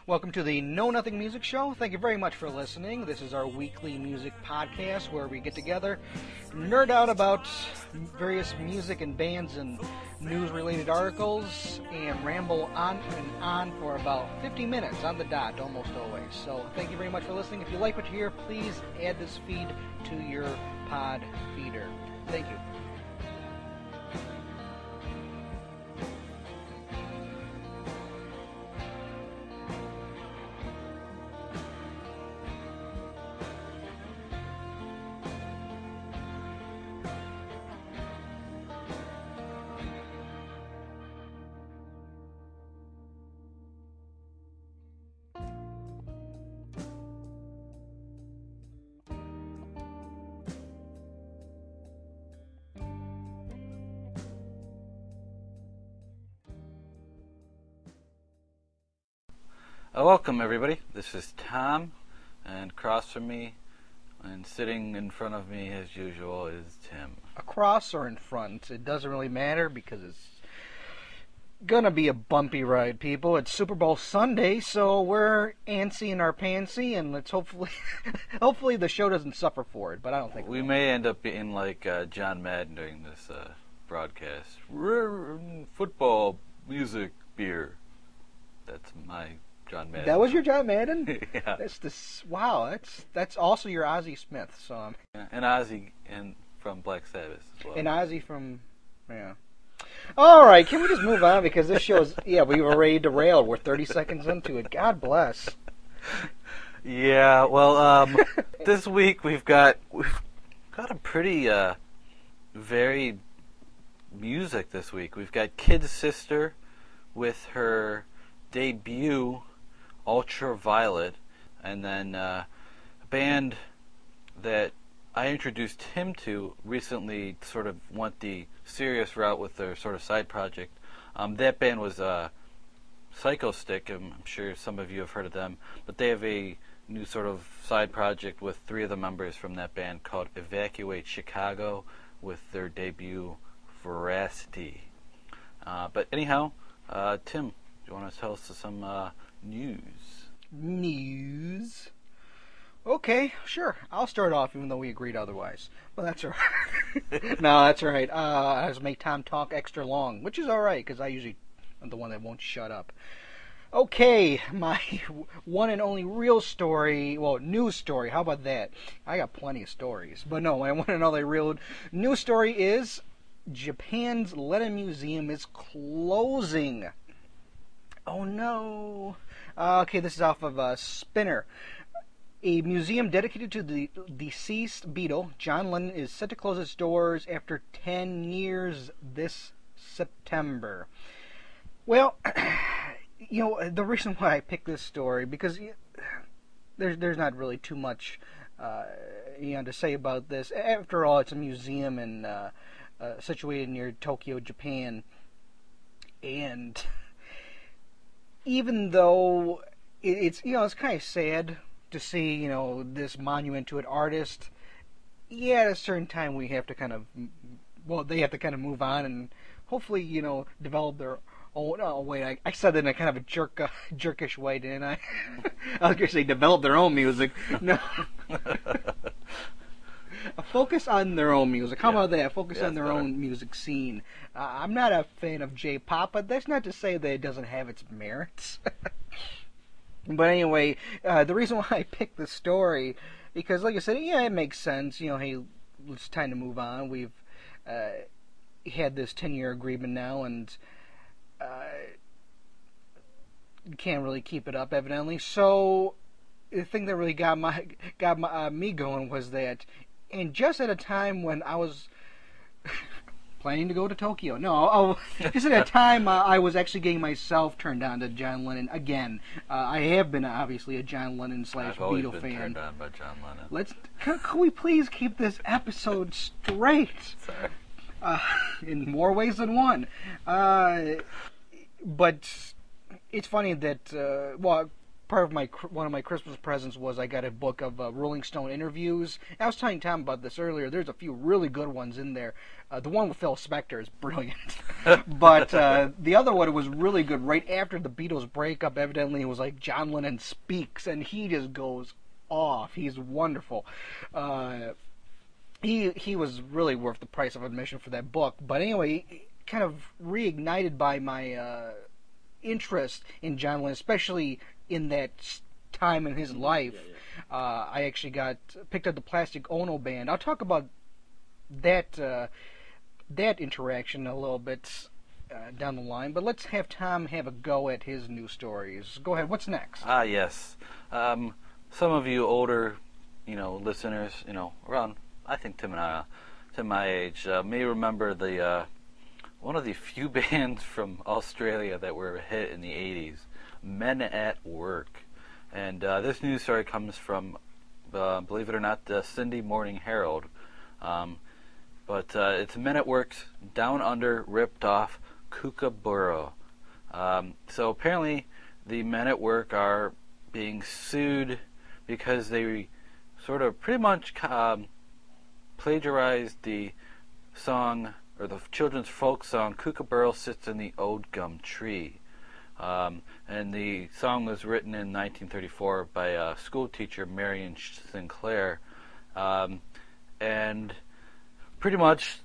Welcome to the Know Nothing Music Show. Thank you very much for listening. This is our weekly music podcast where we get together, nerd out about various music and bands and news-related articles, and ramble on and on for about 50 minutes on the dot, almost always. So thank you very much for listening. If you like what you hear, please add this feed to your pod feeder. Thank you. Welcome everybody, this is Tom, and across from me and sitting in front of me as usual is Tim. Across or in front, it doesn't really matter because it's gonna be a bumpy ride, people. It's Super Bowl Sunday, so we're antsy in our pantsy, and let's hopefully the show doesn't suffer for it, but I don't think we may end up being like John Madden during this broadcast. Football, music, beer. That's my John Madden. That was your John Madden? Yeah. That's also your Ozzie Smith song. Yeah, and Ozzy from Black Sabbath as well. And Ozzy from, yeah. All right, can we just move on because this show's, we were ready to rail. We're 30 seconds into it. God bless. Yeah, well, this week we've got a pretty varied music this week. We've got Kid Sister with her debut Ultraviolet, and then a band that I introduced him to recently sort of went the serious route with their sort of side project. That band was Psycho Stick. I'm sure some of you have heard of them, but they have a new sort of side project with three of the members from that band called Evacuate Chicago with their debut Veracity. But anyhow, Tim, do you want to tell us some news? News? Okay, sure. I'll start off even though we agreed otherwise. But that's all right. No, that's all right. I just make Tom talk extra long, which is all right because I usually am the one that won't shut up. Okay, my one and only real story, news story. How about that? I got plenty of stories. But no, my one and only real news story is Japan's Letta Museum is closing. Oh no. Okay, this is off of Spinner. A museum dedicated to the deceased Beatle, John Lennon, is set to close its doors after 10 years this September. Well, the reason why I picked this story, because there's not really too much to say about this. After all, it's a museum situated near Tokyo, Japan, and even though it's kind of sad to see this monument to an artist, at a certain time we have to they have to kind of move on and hopefully develop their own. Oh wait, I said that in a kind of a jerkish way, didn't I? I was going to say develop their own music. No. Focus on their own music. How about that? Focus on their own music scene. I'm not a fan of J-pop, but that's not to say that it doesn't have its merits. But anyway, the reason why I picked this story, because like I said, it makes sense. Hey, it's time to move on. We've had this 10-year agreement now, and can't really keep it up, evidently. So the thing that really got me going was that, and just at a time when I was planning to go to Tokyo. No, just at a time I was actually getting myself turned on to John Lennon again. I have been obviously a John Lennon / Beatle fan. I've always been turned on by John Lennon. Can we please keep this episode straight? Sorry. In more ways than one. But it's funny that part of one of my Christmas presents was I got a book of Rolling Stone interviews. And I was telling Tom about this earlier. There's a few really good ones in there. The one with Phil Spector is brilliant, but the other one was really good. Right after the Beatles breakup, evidently it was like John Lennon speaks, and he just goes off. He's wonderful. He was really worth the price of admission for that book. But anyway, kind of reignited by my interest in John Lennon, especially in that time in his life. I actually picked up the Plastic Ono Band. I'll talk about that interaction a little bit down the line, but let's have Tom have a go at his news stories. Go ahead. What's next? Yes. Some of you older, listeners, around, I think Tim and I, to my age, may remember the one of the few bands from Australia that were a hit in the 80s, Men at Work. And this news story comes from, believe it or not, the Sydney Morning Herald. But it's Men at Work's Down Under ripped off Kookaburra. So apparently the Men at Work are being sued because they sort of pretty much plagiarized the song, or the children's folk song, Kookaburra Sits in the Old Gum Tree. And the song was written in 1934 by a school teacher, Marion Sinclair. And pretty much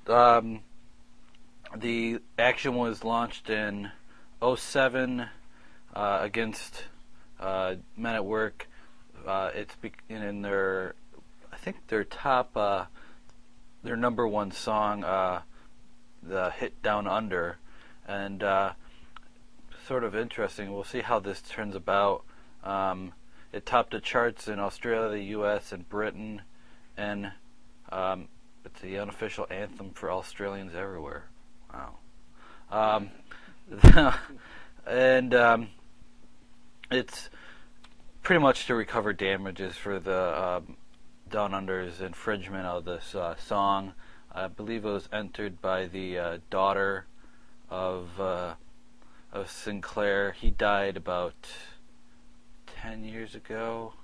the action was launched in 2007 against Men at Work. It's in their, I think their top, their number one song, the hit Down Under, and sort of interesting. We'll see how this turns about. It topped the charts in Australia, the U.S., and Britain, and it's the unofficial anthem for Australians everywhere. Wow. And it's pretty much to recover damages for the Down Under's infringement of this song. I believe it was entered by the daughter of Sinclair. He died about 10 years ago.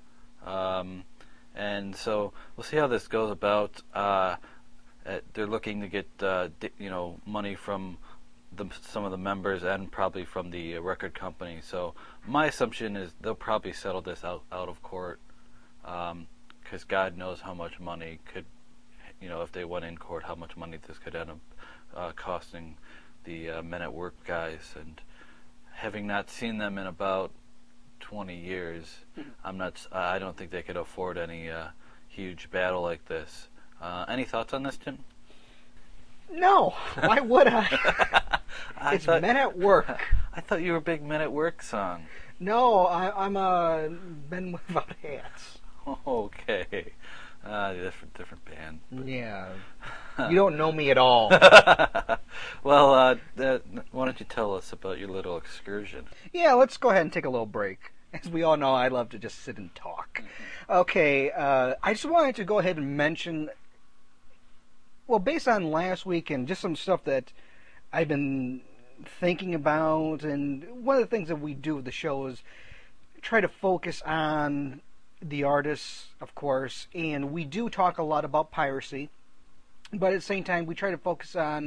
And so we'll see how this goes about. They're looking to get money from some of the members and probably from the record company. So my assumption is they'll probably settle this out of court, because God knows how much money could, if they went in court, how much money this could end up costing the Men at Work guys. And having not seen them in about 20 years, I don't think they could afford any huge battle like this. Any thoughts on this, Tim? No. Why would I? It's Men at Work. I thought you were a big Men at Work song. No, I'm a Men Without Hats. Okay. Different band. Yeah. You don't know me at all. Well, why don't you tell us about your little excursion? Yeah, let's go ahead and take a little break. As we all know, I love to just sit and talk. Okay, I just wanted to go ahead and mention, well, based on last week and just some stuff that I've been thinking about, and one of the things that we do with the show is try to focus on the artists, of course, and we do talk a lot about piracy, but at the same time, we try to focus on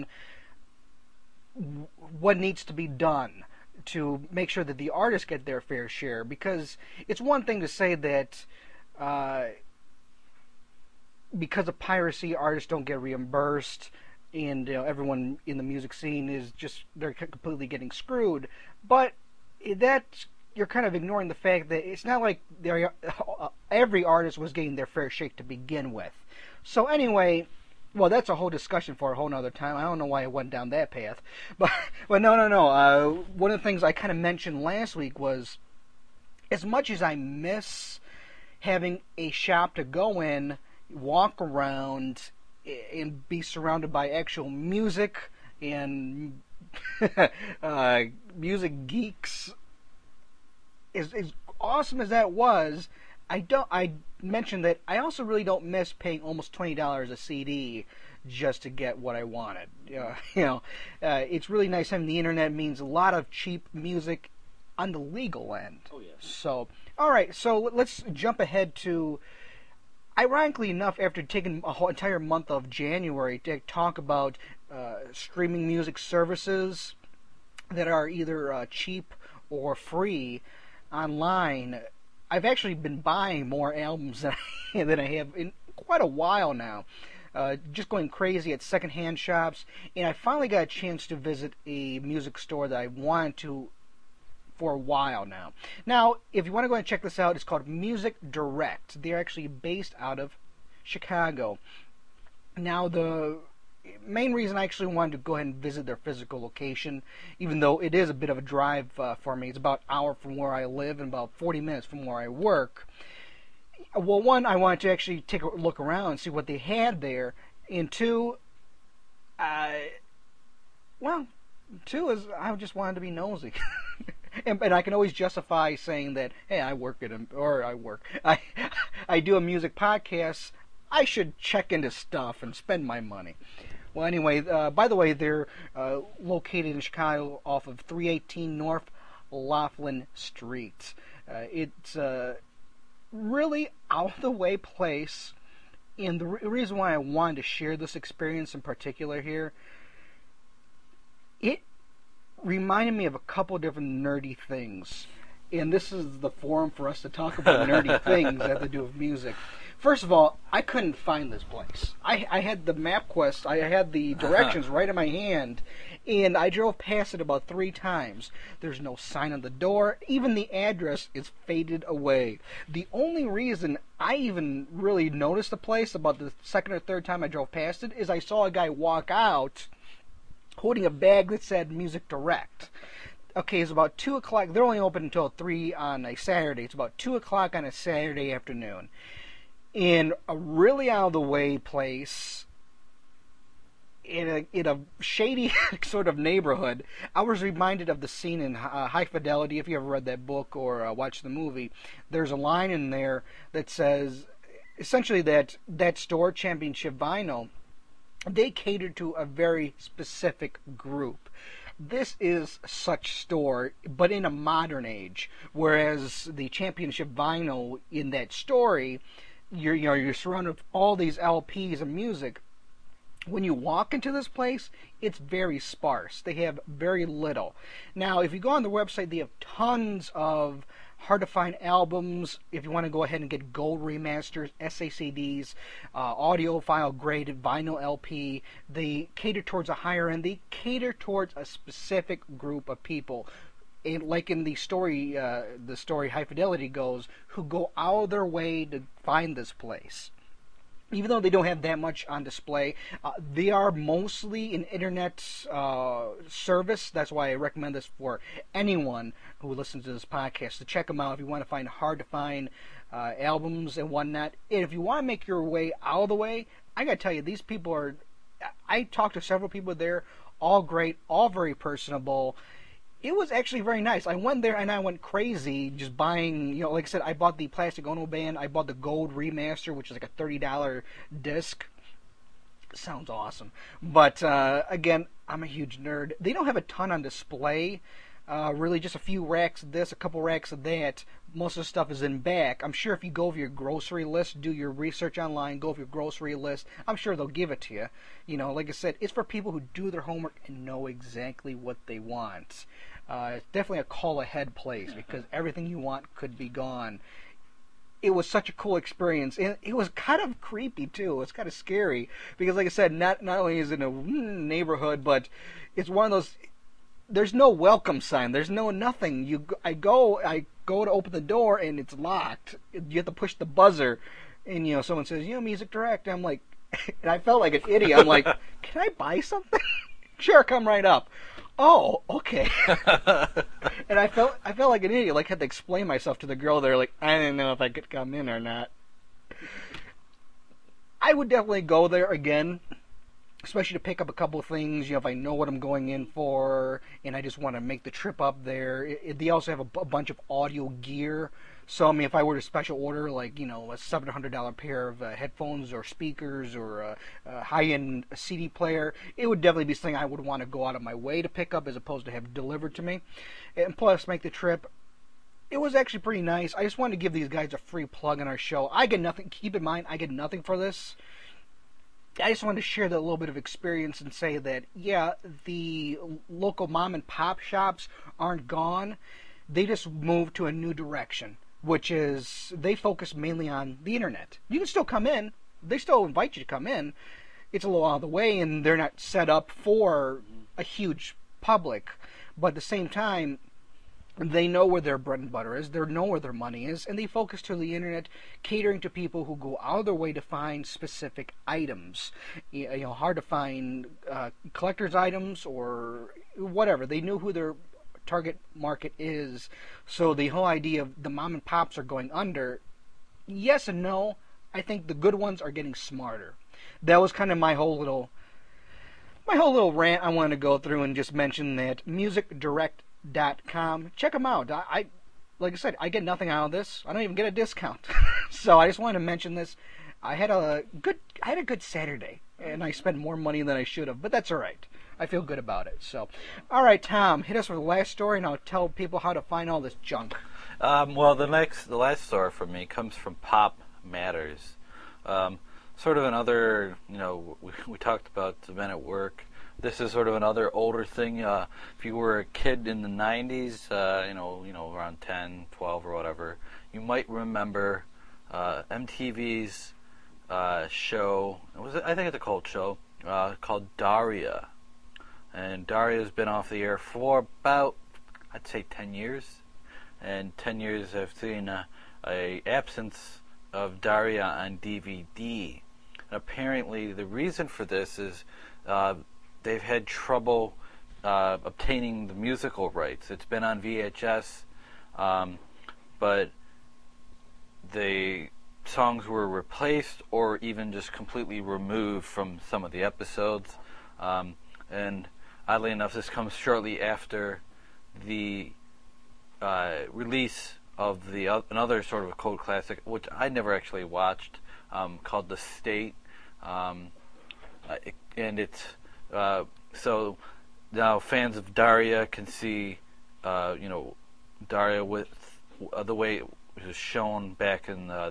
what needs to be done to make sure that the artists get their fair share, because it's one thing to say that because of piracy, artists don't get reimbursed, and everyone in the music scene is just, they're completely getting screwed, but that, you're kind of ignoring the fact that it's not like every artist was getting their fair shake to begin with. So anyway, well, that's a whole discussion for a whole nother time. I don't know why I went down that path. But no. One of the things I kind of mentioned last week was, as much as I miss having a shop to go in, walk around, and be surrounded by actual music and music geeks, as awesome as that was, I mentioned that I also really don't miss paying almost $20 a CD just to get what I wanted. It's really nice having the internet. Means a lot of cheap music on the legal end. Oh, yeah. So, all right, so let's jump ahead to, ironically enough, after taking a whole entire month of January to talk about streaming music services that are either cheap or free online, I've actually been buying more albums than I have in quite a while now. Just going crazy at secondhand shops, and I finally got a chance to visit a music store that I wanted to for a while now. Now, if you want to go and check this out, it's called Music Direct. They're actually based out of Chicago. Now, the main reason I actually wanted to go ahead and visit their physical location, even though it is a bit of a drive for me, it's about an hour from where I live and about 40 minutes from where I work. Well, one, I wanted to actually take a look around and see what they had there, and two, two is I just wanted to be nosy. And I can always justify saying that, hey, I do a music podcast. I should check into stuff and spend my money. Well, anyway, by the way, they're located in Chicago off of 318 North Laughlin Street. It's a really out-of-the-way place, and the reason why I wanted to share this experience in particular here, it reminded me of a couple different nerdy things. And this is the forum for us to talk about nerdy things that have to do with music. First of all, I couldn't find this place. I had the MapQuest, I had the directions right in my hand, and I drove past it about 3 times. There's no sign on the door. Even the address is faded away. The only reason I even really noticed the place about the second or third time I drove past it is I saw a guy walk out holding a bag that said Music Direct. Okay, it's about 2 o'clock. They're only open until 3 on a Saturday. It's about 2 o'clock on a Saturday afternoon. In a really out-of-the-way place, in a shady sort of neighborhood, I was reminded of the scene in High Fidelity. If you ever read that book or watched the movie, there's a line in there that says, essentially that store, Championship Vinyl, they cater to a very specific group. This is such store, but in a modern age. Whereas the Championship Vinyl in that story, you're surrounded with all these LPs of music. When you walk into this place, it's very sparse. They have very little. Now, if you go on the website, they have tons of hard-to-find albums. If you want to go ahead and get gold remasters, SACDs, audiophile graded vinyl LP, they cater towards a higher end. They cater towards a specific group of people. And like in the story High Fidelity goes, who go out of their way to find this place. Even though they don't have that much on display, they are mostly an internet service. That's why I recommend this for anyone who listens to this podcast to check them out if you want to find hard-to-find albums and whatnot. And if you want to make your way out of the way, I got to tell you, these people are... I talked to several people there, all great, all very personable. It was actually very nice. I went there and I went crazy just buying, like I said, I bought the Plastic Ono Band. I bought the gold remaster, which is like a $30 disc. Sounds awesome. But, again, I'm a huge nerd. They don't have a ton on display. Really just a few racks of this, a couple racks of that. Most of the stuff is in back. I'm sure if you go over your grocery list, do your research online, go over your grocery list, I'm sure they'll give it to you. Like I said, it's for people who do their homework and know exactly what they want. It's definitely a call ahead place because everything you want could be gone. It was such a cool experience, and it was kind of creepy too. It's kind of scary because, like I said, not only is it a neighborhood, but it's one of those. There's no welcome sign. There's no nothing. I go to open the door and it's locked. You have to push the buzzer, and someone says, Music Direct. I'm like, and I felt like an idiot. I'm like, can I buy something? Sure, come right up. Oh, okay. And I felt like an idiot. Like, had to explain myself to the girl there. Like, I didn't know if I could come in or not. I would definitely go there again, especially to pick up a couple of things. If I know what I'm going in for, and I just want to make the trip up there. They also have a bunch of audio gear So, I mean, if I were to special order, like, a $700 pair of headphones or speakers or a high-end CD player, it would definitely be something I would want to go out of my way to pick up as opposed to have delivered to me. And plus, make the trip. It was actually pretty nice. I just wanted to give these guys a free plug in our show. I get nothing. Keep in mind, I get nothing for this. I just wanted to share that little bit of experience and say that, yeah, the local mom and pop shops aren't gone. They just moved to a new direction, which is they focus mainly on the internet. You can still come in. They still invite you to come in. It's a little out of the way, and they're not set up for a huge public. But at the same time, they know where their bread and butter is. They know where their money is, and they focus to the internet, catering to people who go out of their way to find specific items. Hard to find collector's items or whatever. They know who their target market is. So the whole idea of the mom and pops are going under, yes and no. I think the good ones are getting smarter. That was kind of my whole little rant I wanted to go through and just mention that musicdirect.com. Check them out. Like I said, I get nothing out of this. I don't even get a discount. So I just wanted to mention this. I had a good Saturday, and I spent more money than I should have, but that's all right. I feel good about it. So, all right, Tom, hit us with the last story, and I'll tell people how to find all this junk. Well, the last story from me comes from Pop Matters. Sort of another, we talked about the Men at Work. This is sort of another older thing. If you were a kid in the 90s, around 10, 12 or whatever, you might remember MTV's show. I think it's a cult show called Daria. And Daria's been off the air for about, I'd say, 10 years. And 10 years I've seen a absence of Daria on DVD. And apparently the reason for this is they've had trouble obtaining the musical rights. It's been on VHS, but the songs were replaced or even just completely removed from some of the episodes. And oddly enough, this comes shortly after the release of another sort of a cult classic, which I never actually watched, called The State. And it's so now fans of Daria can see, Daria with the way it was shown back in the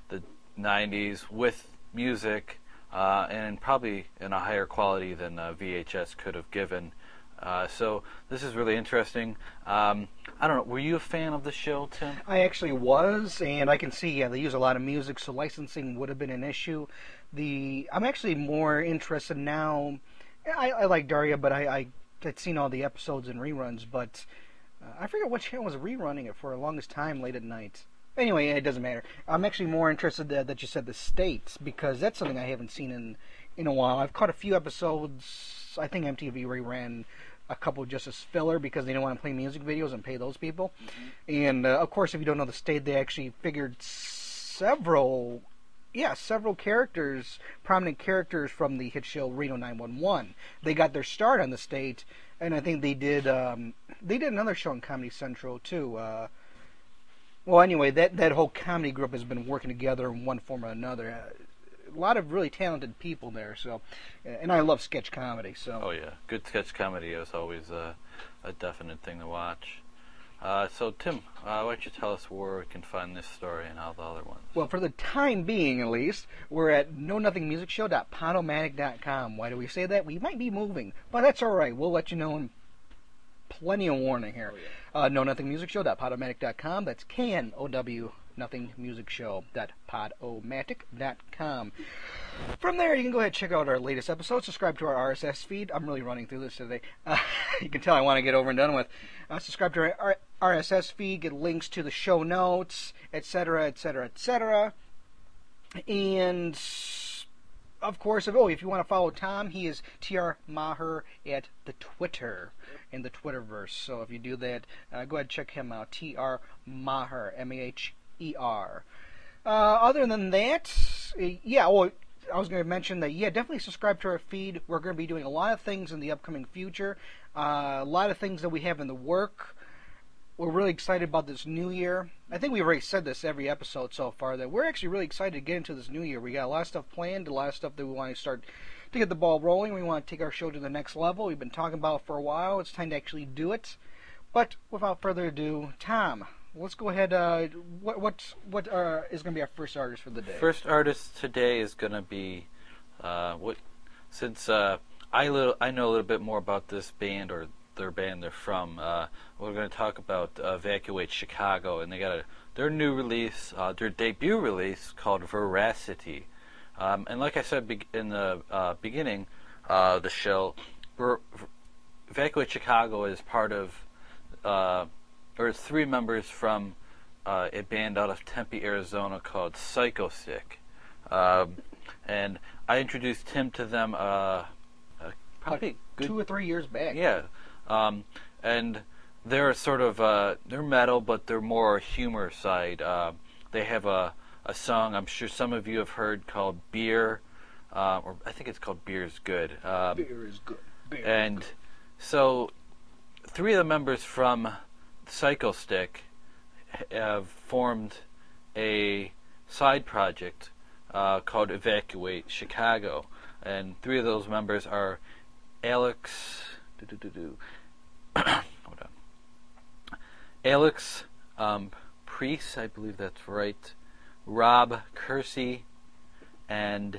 90s with music, and probably in a higher quality than VHS could have given. So this is really interesting. I don't know, were you a fan of the show, Tim? I actually was, and I can see, they use a lot of music, so licensing would have been an issue. I'm actually more interested now. I like Daria, but I had seen all the episodes and reruns, but I forget what channel was rerunning it for the longest time late at night. Anyway, it doesn't matter. I'm actually more interested that you said The States, because that's something I haven't seen in a while. I've caught a few episodes. I think MTV reran a couple just as filler because they don't want to play music videos and pay those people. Mm-hmm. And, of course, if you don't know The State, they actually figured several characters, prominent characters from the hit show Reno 911. They got their start on The State, and I think they did another show on Comedy Central, too. Well, anyway, that whole comedy group has been working together in one form or another. A lot of really talented people there, so, and I love sketch comedy. So. Oh yeah, good sketch comedy is always a definite thing to watch. So Tim, why don't you tell us where we can find this story and all the other ones? Well, for the time being, at least, we're at KnowNothingMusicShow.podomatic.com. Why do we say that? We might be moving, but that's all right. We'll let you know in plenty of warning here. Oh, yeah. KnowNothingMusicShow.podomatic.com. That's KNOW. NothingMusicShow.podomatic.com. From there, you can go ahead and check out our latest episodes. Subscribe to our RSS feed. I'm really running through this today. You can tell I want to get over and done with. Subscribe to our RSS feed. Get links to the show notes, etc., etc., etc. And of course, if you want to follow Tom, he is TR Maher at the Twitter, in the Twitterverse. So if you do that, go ahead and check him out. TR Maher, MAHER. Other than that, I was going to mention that, definitely subscribe to our feed. We're going to be doing a lot of things in the upcoming future. A lot of things that we have in the work. we're really excited about this new year. I think we've already said this every episode so far that we're actually really excited to get into this new year. We got a lot of stuff planned, a lot of stuff that we want to start to get the ball rolling. We want to take our show to the next level. We've been talking about it for a while. It's time to actually do it. But without further ado, Tom, let's go ahead. What is going to be our first artist for the day? First artist today is going to be since I know a little bit more about this band or their band they're from. We're going to talk about Evacuate Chicago, and they got their new release, their debut release called Veracity. And like I said in the beginning of the show, Evacuate Chicago is part of, or it's three members from a band out of Tempe, Arizona called Psychostick. And I introduced Tim to them probably 2 or 3 years back. Yeah. And they're sort of they're metal, but they're more humor side. They have a song I'm sure some of you have heard called Beer, or I think it's called Beer is Good. Beer is good. Beer and is good. So, three of the members from Psychostick have formed a side project called Evacuate Chicago, and three of those members are Alex. Hold on. Alex Priest, I believe that's right. Rob Kersey and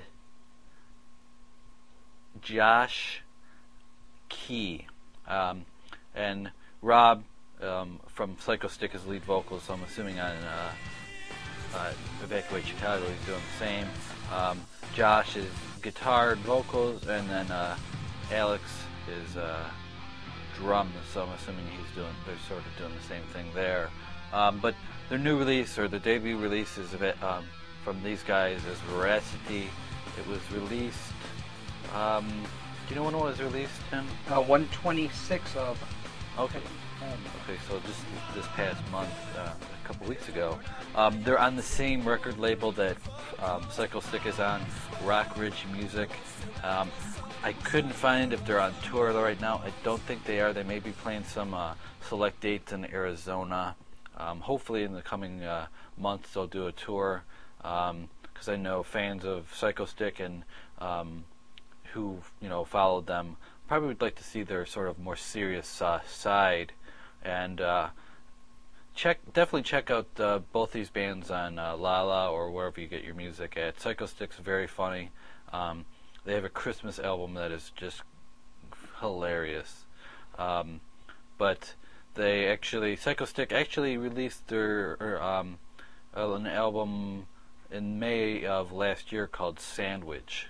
Josh Key. And Rob from Psychostick is lead vocalist, so I'm assuming on Evacuate Chicago he's doing the same. Josh is guitar and vocals, and then Alex is drums, so I'm assuming they're sort of doing the same thing there. But their new release, or the debut release, is from these guys is Veracity. It was released. Do you know when it was released, Tim? 1/26 of. Okay. Okay, so just this past month, a couple weeks ago. They're on the same record label that Psychostick is on, Rock Ridge Music. I couldn't find if they're on tour right now. I don't think they are. They may be playing some select dates in Arizona. Hopefully in the coming months they'll do a tour, because I know fans of Psychostick and who followed them probably would like to see their sort of more serious side. And definitely check out both these bands on Lala or wherever you get your music at. Psychostick's very funny. They have a Christmas album that is just hilarious. But Psychostick actually released their an album in May of last year called Sandwich.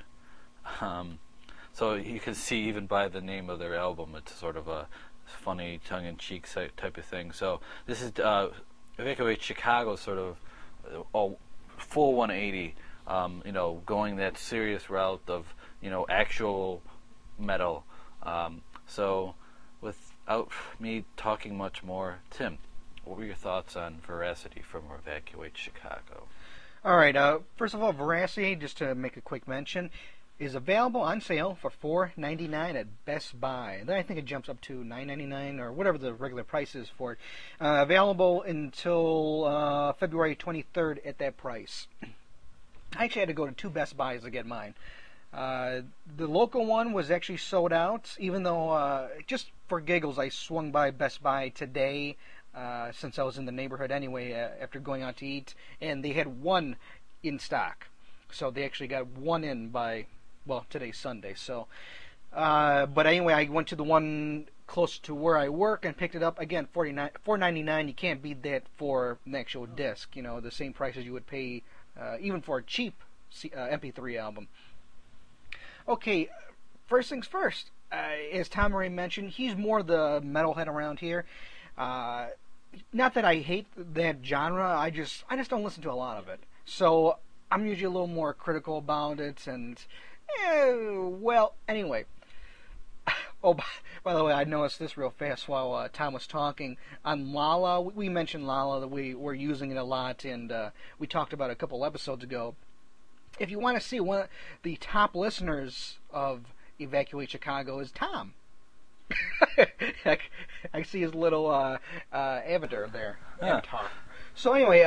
So you can see even by the name of their album, it's sort of a funny, tongue-in-cheek type of thing. So this is Evacuate Chicago, sort of full 180. Going that serious route of actual metal. So without me talking much more, Tim, what were your thoughts on Veracity from Evacuate Chicago? All right. First of all, Veracity, just to make a quick mention, is available on sale for $4.99 at Best Buy. Then I think it jumps up to $9.99 or whatever the regular price is for it. Available until February 23rd at that price. I actually had to go to 2 Best Buys to get mine. The local one was actually sold out, even though, just for giggles, I swung by Best Buy today, since I was in the neighborhood anyway, after going out to eat, and they had one in stock. So they actually got one in by, today's Sunday. So, but anyway, I went to the one close to where I work and picked it up. Again, $4.99. You can't beat that for an actual disc. The same price as you would pay even for a cheap MP3 album. Okay, first things first. As Tom already mentioned, he's more the metalhead around here. Not that I hate that genre. I just don't listen to a lot of it. So I'm usually a little more critical about it. And anyway. Oh, by the way, I noticed this real fast while Tom was talking. On Lala, we mentioned Lala, that we were using it a lot, and we talked about it a couple episodes ago. If you want to see one of the top listeners of Evacuate Chicago is Tom. I, I see his little avatar there. Huh. Avatar. So anyway,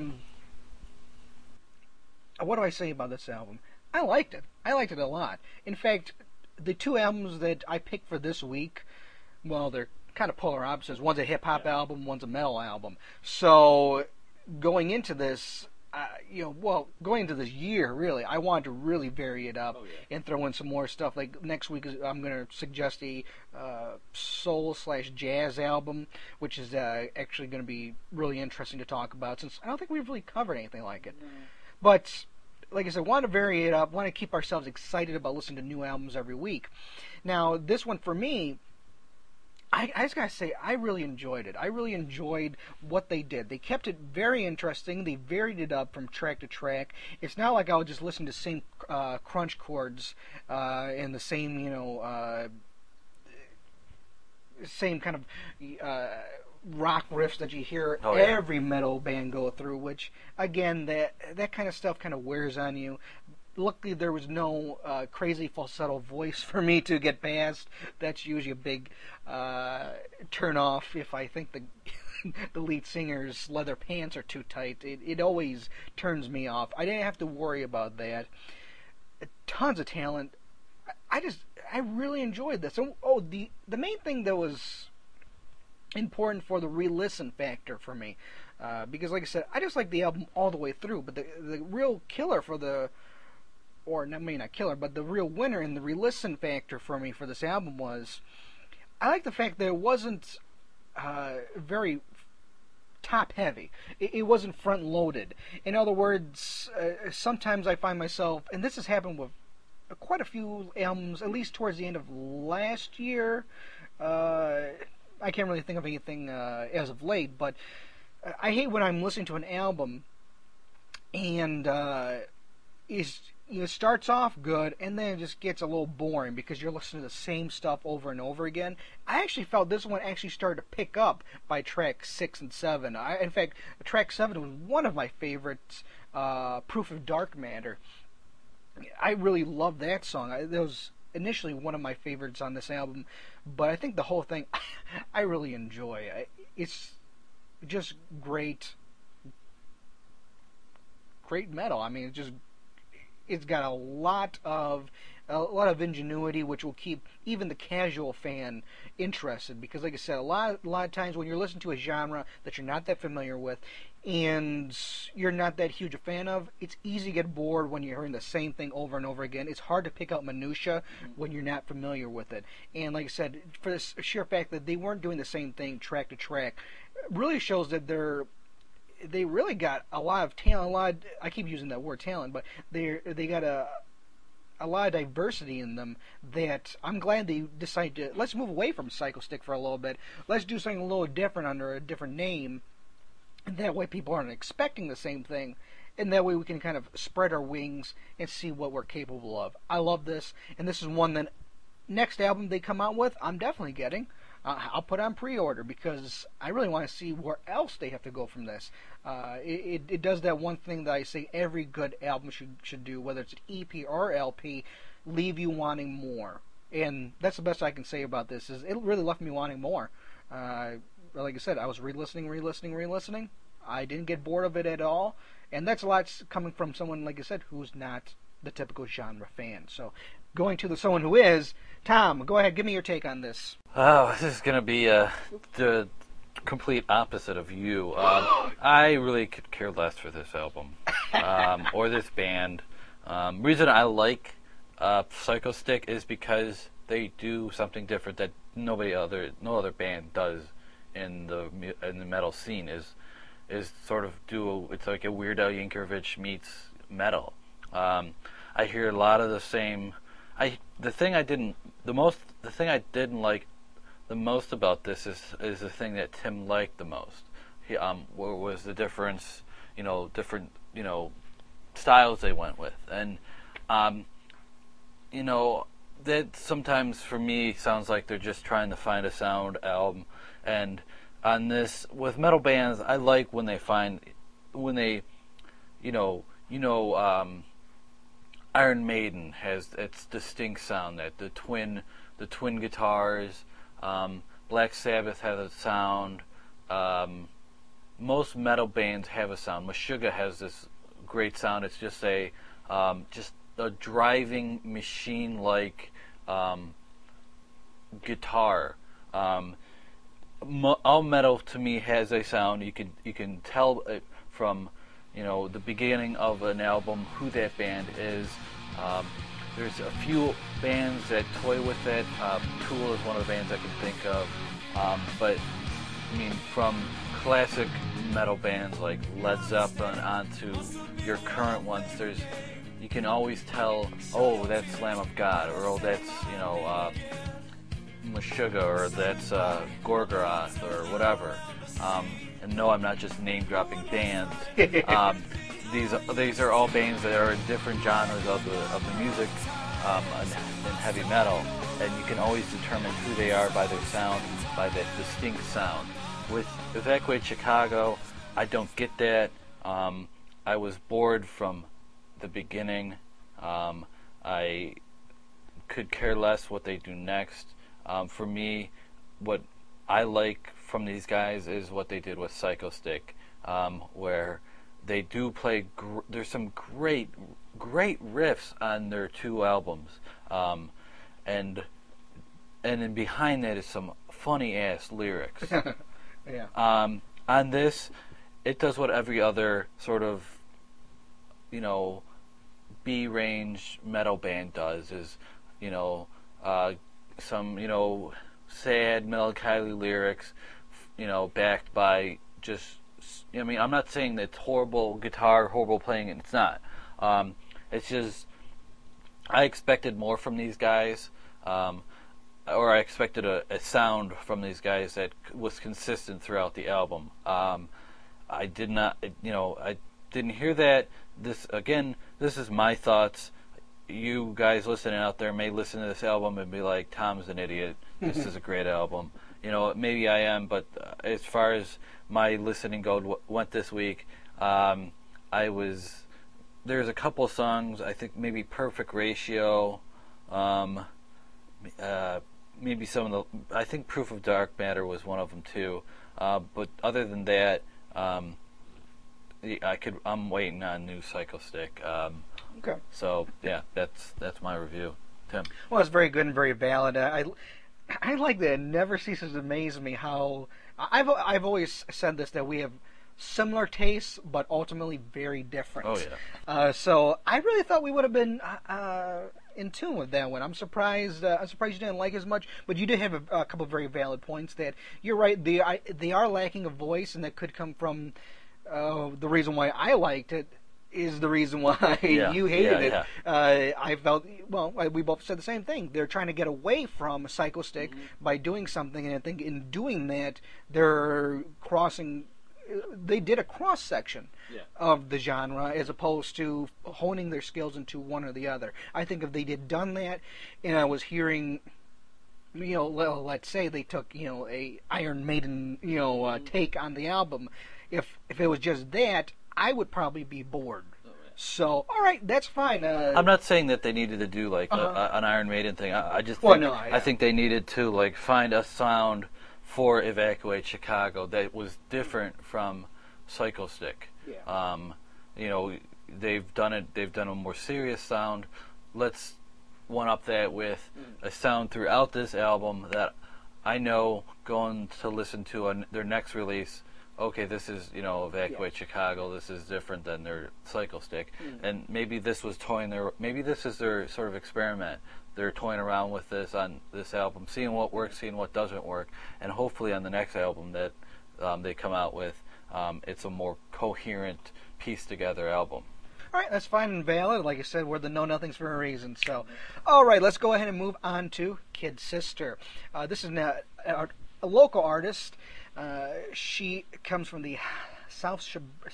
what do I say about this album? I liked it. I liked it a lot. In fact, the two albums that I picked for this week, well, they're kind of polar opposites. One's a hip hop album, one's a metal album. So going into this, going into this year, really, I wanted to really vary it up and throw in some more stuff. Like next week, I'm going to suggest a soul/jazz album, which is actually going to be really interesting to talk about, since I don't think we've really covered anything like it. But like I said, want to vary it up, want to keep ourselves excited about listening to new albums every week. Now, this one for me, I just gotta say, I really enjoyed it. I really enjoyed what they did. They kept it very interesting. They varied it up from track to track. It's not like I would just listen to the same crunch chords and the same, same kind of rock riffs that you hear every metal band go through. Which, again, that kind of stuff kind of wears on you. Luckily, there was no crazy falsetto voice for me to get past. That's usually a big turn off if I think the lead singer's leather pants are too tight. It always turns me off. I didn't have to worry about that. Tons of talent. I really enjoyed this. The main thing that was important for the re-listen factor for me, because like I said, I just like the album all the way through. But the real killer for the not killer, but the real winner in the re-listen factor for me for this album was, I like the fact that it wasn't very top heavy. It wasn't front loaded. In other words, sometimes I find myself, and this has happened with quite a few albums, at least towards the end of last year. I can't really think of anything as of late, but I hate when I'm listening to an album and it starts off good, and then it just gets a little boring because you're listening to the same stuff over and over again. I actually felt this one actually started to pick up by track 6 and 7. In fact, track 7 was one of my favorites, Proof of Dark Matter. I really love that song. That was initially one of my favorites on this album, but I think the whole thing I really enjoy. It's just great metal. I mean, it's got a lot of ingenuity, which will keep even the casual fan interested. Because, like I said, a lot of times when you're listening to a genre that you're not that familiar with and you're not that huge a fan of, it's easy to get bored when you're hearing the same thing over and over again. It's hard to pick out minutia when you're not familiar with it. And like I said, for the sheer fact that they weren't doing the same thing track to track, really shows that they really got a lot of talent. I keep using that word talent, but they got a lot of diversity in them that I'm glad they decided to, let's move away from Psychostick for a little bit. Let's do something a little different under a different name. And that way people aren't expecting the same thing. And that way we can kind of spread our wings and see what we're capable of. I love this. And this is one that next album they come out with, I'm definitely getting. I'll put on pre-order because I really want to see where else they have to go from this. It does that one thing that I say every good album should do, whether it's an EP or LP, leave you wanting more. And that's the best I can say about this, is it really left me wanting more. Like I said, I was re-listening. I didn't get bored of it at all. And that's a lot coming from someone, like I said, who's not the typical genre fan. So going to someone who is, Tom, go ahead, give me your take on this. Oh, this is going to be the complete opposite of you. I really could care less for this album or this band. Reason I like Psychostick is because they do something different that no other band does in the metal scene. Is sort of it's like a Weird Al Yankovic meets metal. I hear a lot of the same. The thing I didn't like the most about this is the thing that Tim liked the most. What was the difference? Different styles they went with, and that sometimes for me sounds like they're just trying to find a sound album. And on this, with metal bands, I like when they Iron Maiden has its distinct sound, that the twin guitars, Black Sabbath has a sound. Most metal bands have a sound. Meshuggah has this great sound. It's just a driving machine-like guitar. All metal to me has a sound. You can tell it from the beginning of an album who that band is. There's a few bands that toy with it. Tool is one of the bands I can think of. But I mean, from classic metal bands like Led Zeppelin onto your current ones, you can always tell, oh, that's Lamb of God, or oh, that's Meshuggah, or that's Gorgoroth, or whatever. And no, I'm not just name dropping bands. These are all bands that are in different genres of the music in heavy metal, and you can always determine who they are by their sound, by that distinct sound. With Evacuate Chicago, I don't get that. I was bored from the beginning. I could care less what they do next. For me, what I like from these guys is what they did with Psychostick, where they do play. There's some great riffs on their 2 albums, and then behind that is some funny ass lyrics. Yeah. On this, it does what every other sort of B-range metal band does, is some sad melancholy lyrics, backed by just, I mean, I'm not saying that it's horrible guitar, horrible playing, and it's not. It's just, I expected more from these guys, or I expected a sound from these guys that was consistent throughout the album. I did not, I didn't hear that. This is my thoughts. You guys listening out there may listen to this album and be like, Tom's an idiot. This is a great album. Maybe I am, but as far as my listening went this week, there's a couple songs, I think maybe Perfect Ratio, maybe some of I think Proof of Dark Matter was one of them too. But other than that, I'm waiting on new Psychostick. Okay. So yeah, that's my review. Tim. Well, it's very good and very valid. I like that. It never ceases to amaze me how I've always said this, that we have similar tastes, but ultimately very different. Oh yeah. So I really thought we would have been in tune with that one. I'm surprised. You didn't like as much, but you did have a couple of very valid points. That you're right. They are lacking a voice, and that could come from the reason why I liked it. Is the reason why you hated it. I felt, we both said the same thing. They're trying to get away from Psychostick by doing something, and I think in doing that, they're crossing. They did a cross section of the genre as opposed to honing their skills into one or the other. I think if they had done that, and I was hearing, let's say they took a Iron Maiden take on the album, if it was just that, I would probably be bored. So, all right, that's fine. I'm not saying that they needed to do like an Iron Maiden thing. I just I think they needed to find a sound for Evacuate Chicago that was different from Psychostick. Yeah. They've done it. They've done a more serious sound. Let's one up that with a sound throughout this album that I know going to listen to their next release. Okay, this is, Evacuate Chicago. This is different than their Psychostick. And maybe this was maybe this is their sort of experiment. They're toying around with this on this album, seeing what works, seeing what doesn't work, and hopefully on the next album that they come out with, it's a more coherent, pieced together album. All right, that's fine and valid. Like I said, we're the know-nothings for a reason. So, all right, let's go ahead and move on to Kid Sister. This is a local artist. She comes from the south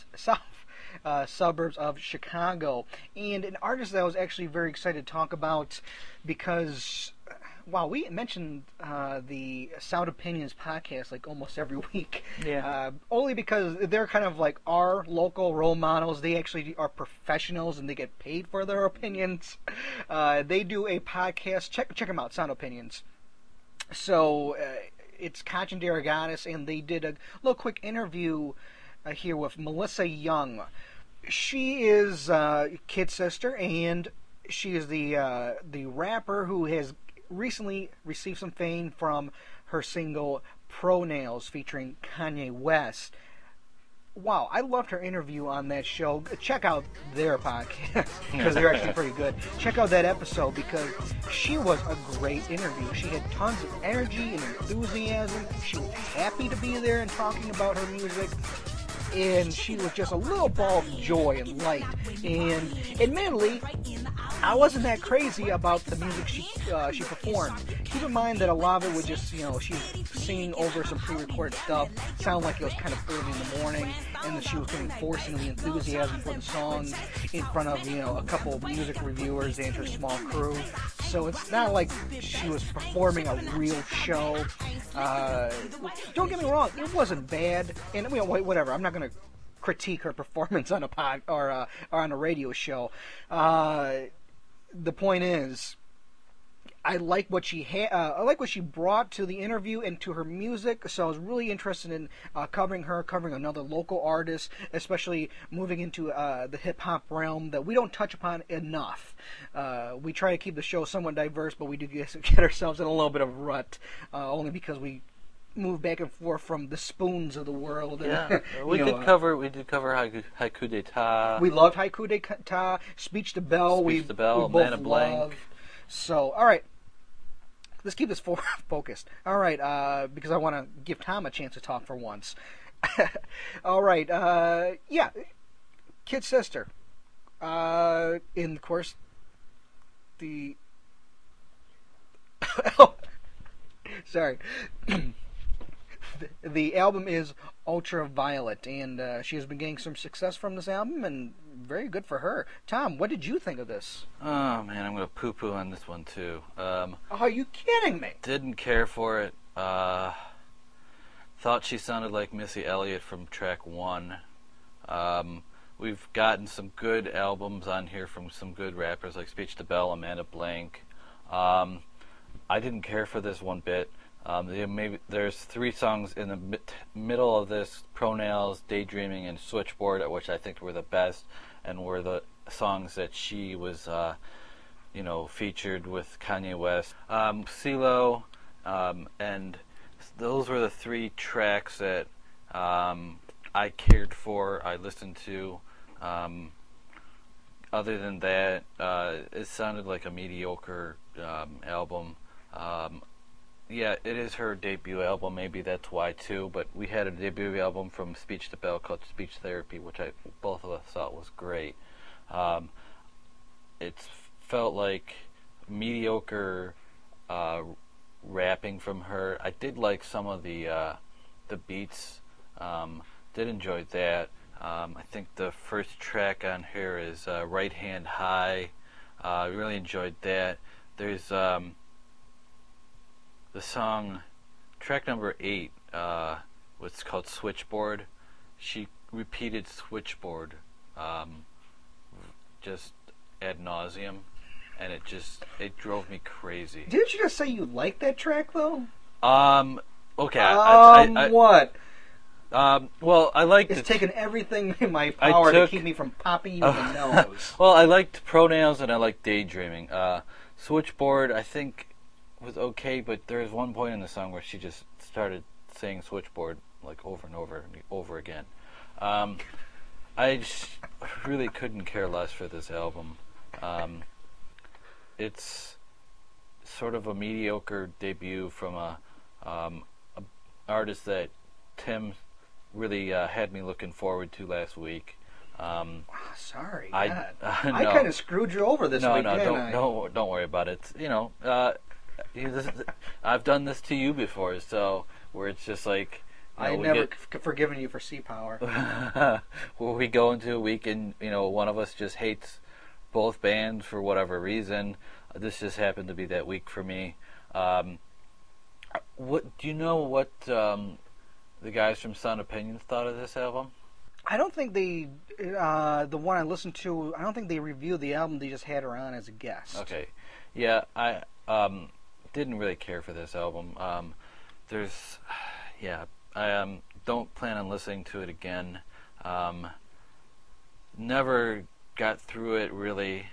suburbs of Chicago, and an artist that I was actually very excited to talk about because, we mentioned the Sound Opinions podcast like almost every week. Yeah. Only because they're kind of like our local role models. They actually are professionals and they get paid for their opinions. They do a podcast. Check them out, Sound Opinions. So it's Kachin Daraganis, and they did a little quick interview here with Melissa Young. She is Kid Sister, and she is the rapper who has recently received some fame from her single Pro Nails featuring Kanye West. Wow, I loved her interview on that show. Check out their podcast because they're actually pretty good. Check out that episode because she was a great interview. She had tons of energy and enthusiasm. She was happy to be there and talking about her music. And she was just a little ball of joy and light. And admittedly, I wasn't that crazy about the music she performed. Keep in mind that a lot of it was just, she's singing over some pre-recorded stuff. Sounded like it was kind of early in the morning, and that she was getting forced into the enthusiasm for the songs in front of, a couple of music reviewers and her small crew. So it's not like she was performing a real show. Don't get me wrong, it wasn't bad, and whatever. I'm not going to critique her performance on a pod or on a radio show. The point is, I like what she I like what she brought to the interview and to her music. So I was really interested in covering another local artist, especially moving into the hip hop realm that we don't touch upon enough. We try to keep the show somewhat diverse, but we do get ourselves in a little bit of a rut, only because we move back and forth from the Spoons of the world. Yeah, we did cover Haiku d'etat. We loved Haiku d'etat, Speech to Bell. We both Man Blank. love. So, all right, let's keep this focused. All right, because I want to give Tom a chance to talk for once. All right, yeah, Kid Sister. In of course the. Sorry. The album is Ultraviolet, and she has been getting some success from this album, and very good for her. Tom, what did you think of this? Oh man, I'm gonna poo-poo on this one too. Are you kidding me? Didn't care for it. Thought she sounded like Missy Elliott from track 1. We've gotten some good albums on here from some good rappers like Speech to Bell, Amanda Blank. I didn't care for this one bit. There's 3 songs in the middle of this: Pro Nails, Daydreaming, and Switchboard, which I think were the best and were the songs that she was, featured with Kanye West. CeeLo, and those were the 3 tracks that I cared for, I listened to. Other than that, it sounded like a mediocre album. Yeah, it is her debut album. Maybe that's why too. But we had a debut album from Speech to Bell called Speech Therapy, which both of us thought was great. It felt like mediocre rapping from her. I did like some of the beats. Did enjoy that. I think the first track on here is Right Hand High. I really enjoyed that. There's the song, track number 8, was called Switchboard. She repeated Switchboard just ad nauseum, and it drove me crazy. Didn't you just say you liked that track though? Okay. What? Well, I liked It's taken everything in my power to keep me from popping you in the nose. Well, I liked Pro Nails and I liked Daydreaming. Switchboard, I think, was okay, but there was one point in the song where she just started saying Switchboard like over and over and over again. I just really couldn't care less for this album. It's sort of a mediocre debut from a artist that Tim really had me looking forward to last week. Sorry, I no. I kind of screwed you over this week. Don't worry about it. I've done this to you before, so where it's just like I never forgiven you for Sea Power. Where we go into a week and one of us just hates both bands for whatever reason. This just happened to be that week for me. What do you know? What the guys from Sound Opinions thought of this album? I don't think the one I listened to, I don't think they reviewed the album. They just had her on as a guest. Okay, yeah, I didn't really care for this album. There's, yeah, I don't plan on listening to it again. Never got through it really.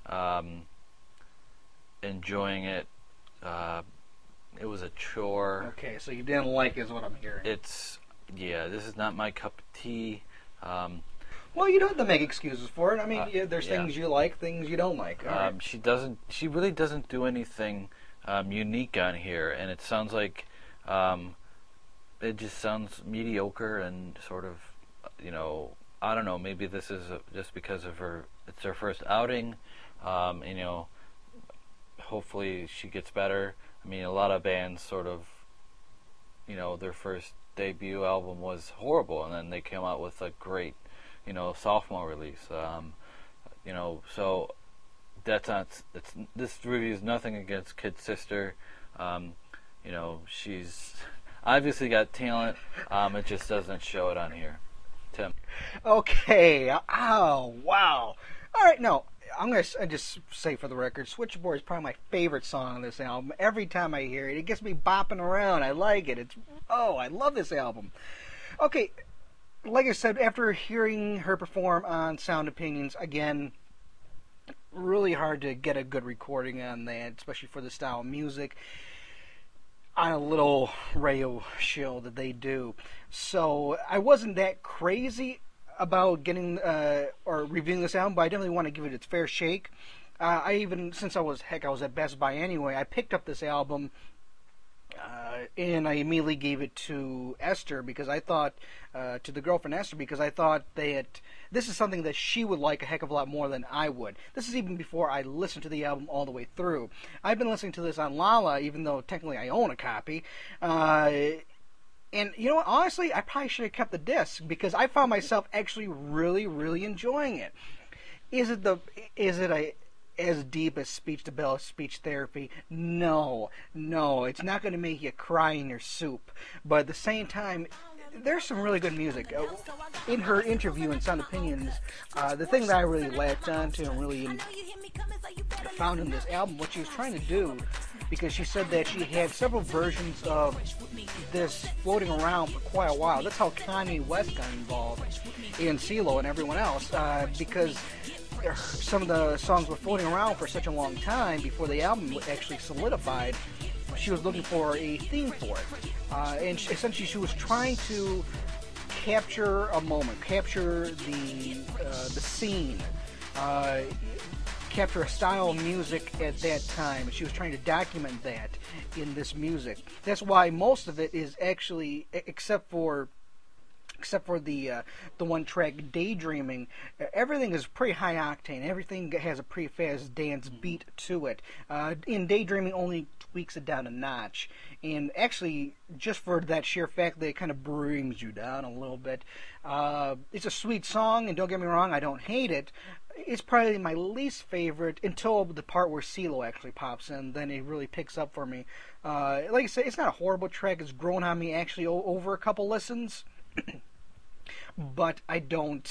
Enjoying it. It was a chore. Okay, so you didn't like it is what I'm hearing. This is not my cup of tea. Well, you don't have to make excuses for it. I mean, there's things you like, things you don't like. Right. She really doesn't do anything unique on here, and it sounds like it just sounds mediocre and sort of, I don't know. Maybe this is just because of it's her first outing. Hopefully she gets better. I mean, a lot of bands sort of, their first debut album was horrible, and then they came out with a great, sophomore release. So that's not. This review is nothing against Kid Sister. She's obviously got talent. It just doesn't show it on here. Tim. Okay. Oh, wow. All right, no. I'm going to just say for the record, Switchboard is probably my favorite song on this album. Every time I hear it, it gets me bopping around. I like it. I love this album. Okay, like I said, after hearing her perform on Sound Opinions, again, really hard to get a good recording on that, especially for the style of music, on a little radio show that they do. So I wasn't that crazy about getting or reviewing this album, but I definitely want to give it its fair shake. Since I was at Best Buy anyway, I picked up this album and I immediately gave it to Esther because I thought, to the girlfriend Esther, because I thought this is something that she would like a heck of a lot more than I would. This is even before I listened to the album all the way through. I've been listening to this on Lala, even though technically I own a copy. And you know what? Honestly, I probably should have kept the disc because I found myself actually really, really enjoying it. Is it as deep as Speech to Bell, Speech Therapy? No. It's not going to make you cry in your soup. But at the same time, there's some really good music. In her interview in Sound Opinions, the thing that I really latched onto and really found in this album, what she was trying to do, because she said that she had several versions of this floating around for quite a while. That's how Kanye West got involved, and CeeLo and everyone else, because some of the songs were floating around for such a long time before the album actually solidified. She was looking for a theme for it, and essentially she was trying to capture a moment, capture the scene, capture a style of music at that time, and she was trying to document that in this music. That's why most of it is actually, except for the one track Daydreaming, everything is pretty high octane. Everything has a pretty fast dance beat to it. In Daydreaming only tweaks it down a notch, and actually just for that sheer fact that it kind of brings you down a little bit. It's a sweet song, and don't get me wrong, I don't hate it. It's probably my least favorite until the part where CeeLo actually pops in. Then it really picks up for me. Like I said, it's not a horrible track. It's grown on me actually over a couple listens. But I don't.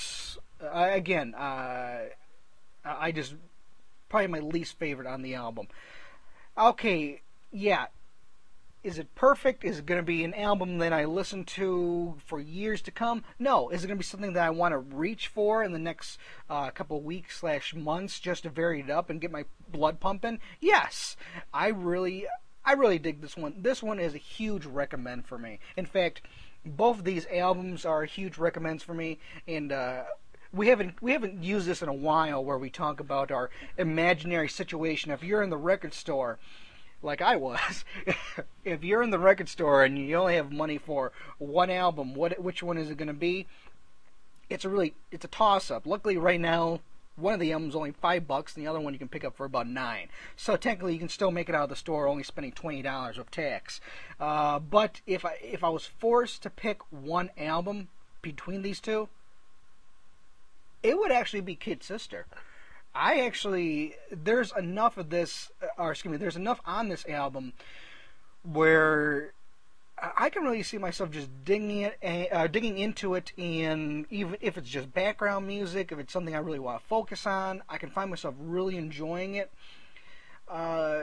I just probably my least favorite on the album. Okay, yeah. Is it perfect? Is it going to be an album that I listen to for years to come? No. Is it going to be something that I want to reach for in the next couple of weeks / months just to vary it up and get my blood pumping? Yes. I really dig this one. This one is a huge recommend for me. In fact, both of these albums are huge recommends for me, and we haven't used this in a while where we talk about our imaginary situation. If you're in the record store, like I was, if you're in the record store and you only have money for one album, which one is it going to be? It's a toss-up. Luckily, right now, one of the albums is only $5, and the other one you can pick up for about $9. So technically, you can still make it out of the store, only spending $20 of tax. But if I was forced to pick one album between these two, it would actually be Kid Sister. There's enough of this, there's enough on this album where I can really see myself just digging into it, and even if it's just background music, if it's something I really want to focus on, I can find myself really enjoying it.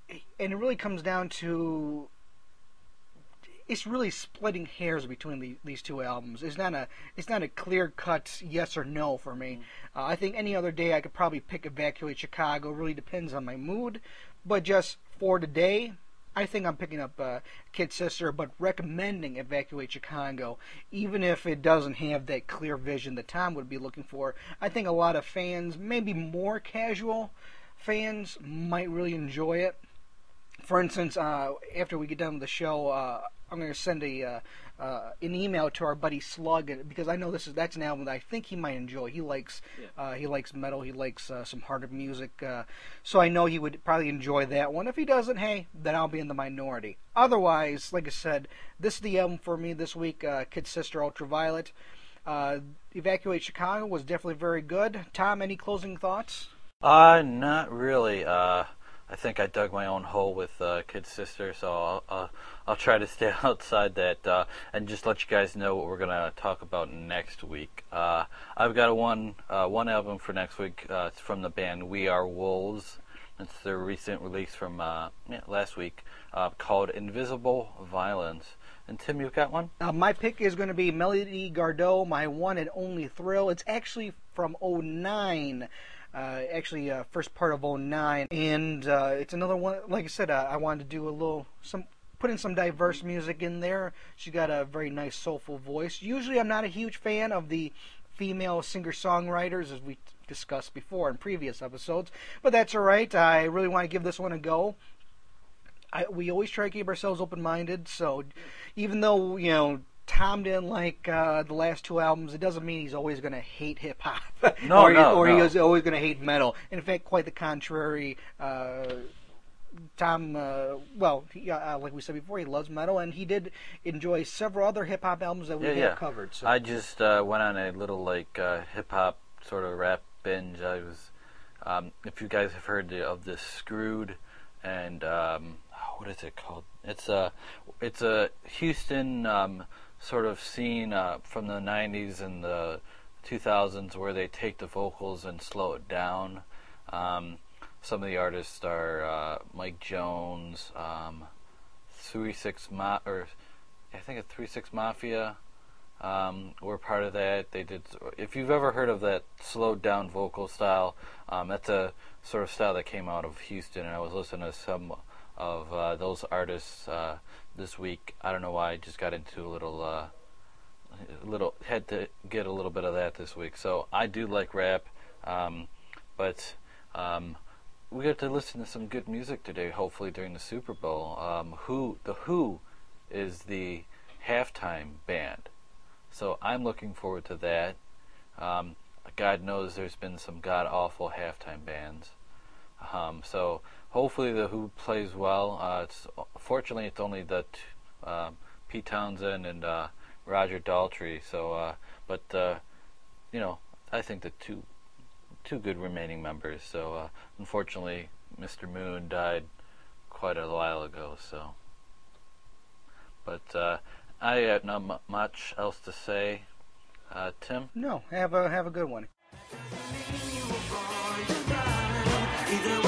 and it really comes down to it's really splitting hairs between these two albums. It's not a clear cut yes or no for me. I think any other day I could probably pick Evacuate Chicago. Really depends on my mood, but just for today, I think I'm picking up Kid Sister, but recommending Evacuate Chicago, even if it doesn't have that clear vision that Tom would be looking for. I think a lot of fans, maybe more casual fans, might really enjoy it. For instance, after we get done with the show, I'm going to send an email to our buddy Slug because I know that's an album that I think he might enjoy. He likes metal, he likes some harder music, so I know he would probably enjoy that one. If he doesn't, hey, then I'll be in the minority. Otherwise, like I said, this is the album for me this week. Kid Sister, Ultraviolet. Evacuate Chicago was definitely very good. Tom, any closing thoughts? Not really. I think I dug my own hole with Kid Sister, so I'll try to stay outside that and just let you guys know what we're gonna talk about next week. I've got one album for next week. It's from the band We Are Wolves. It's their recent release from last week called Invisible Violence. And Tim, you've got one? My pick is going to be Melody Gardot, My One and Only Thrill. It's actually from '09. First part of '09, and it's another one. Like I said, I wanted to do put in some diverse music in there. She got a very nice soulful voice. Usually, I'm not a huge fan of the female singer-songwriters, as we discussed before in previous episodes, but that's all right. I really want to give this one a go. We always try to keep ourselves open-minded, so even though Tom didn't like the last two albums, it doesn't mean he's always going to hate hip-hop. Or he's always going to hate metal. In fact, quite the contrary. Tom, like we said before, he loves metal, and he did enjoy several other hip-hop albums that we have covered. So. I just went on a little hip-hop sort of rap binge. I was, if you guys have heard of this Screwed, and what is it called? It's a Houston sort of scene from the 90s and the 2000s where they take the vocals and slow it down. Some of the artists are Mike Jones, 36 Mafia were part of that. They did. If you've ever heard of that slowed down vocal style, that's a sort of style that came out of Houston, and I was listening to some of those artists this week. I don't know why, I just got into had to get a little bit of that this week. So I do like rap, but we got to listen to some good music today, hopefully during the Super Bowl. The Who is the halftime band, so I'm looking forward to that. God knows there's been some god-awful halftime bands. So hopefully the Who plays well. Fortunately, it's only the Pete Townsend and Roger Daltrey. So, I think the two good remaining members. So, unfortunately, Mr. Moon died quite a while ago. So, but I have not much else to say. Tim? No, have a good one. Either